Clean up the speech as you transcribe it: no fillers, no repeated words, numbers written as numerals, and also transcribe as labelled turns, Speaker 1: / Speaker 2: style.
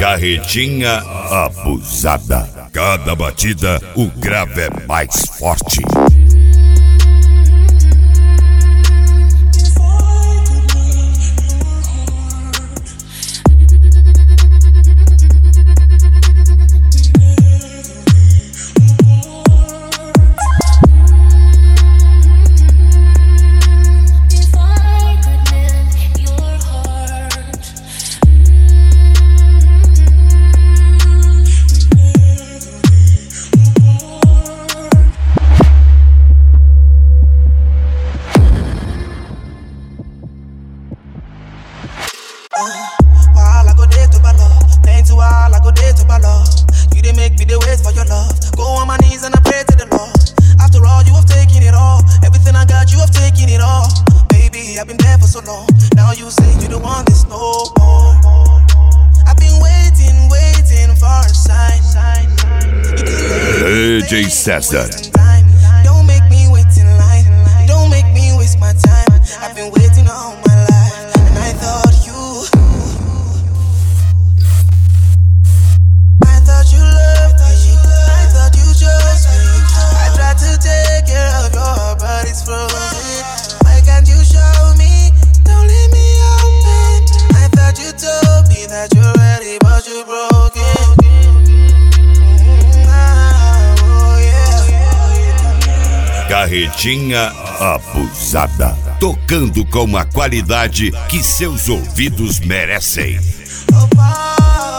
Speaker 1: Carretinha abusada. Cada batida, o grave é mais forte.
Speaker 2: While I go there to ball up, plenty while I go there to ball up. You didn't make me the wait for your love. Go on my knees and I pray to the Lord. After all, you have taken it all. Everything I got, you have taken it all. Baby, I've been there for so long. Now you say you don't want this no more. I've been waiting for a sign.
Speaker 1: DJ César.
Speaker 2: Don't make me wait in line. Don't make me waste my time. I've been waiting all my life, and I thought you loved me. I thought you chose me. I tried to take care of your heart, but it's frozen. Why can't you show me? Don't leave me open. I thought you told me that you're ready, but you're broken. Oh yeah.
Speaker 1: Carretinha abusada. Tocando com a qualidade que seus ouvidos merecem.
Speaker 2: Oh,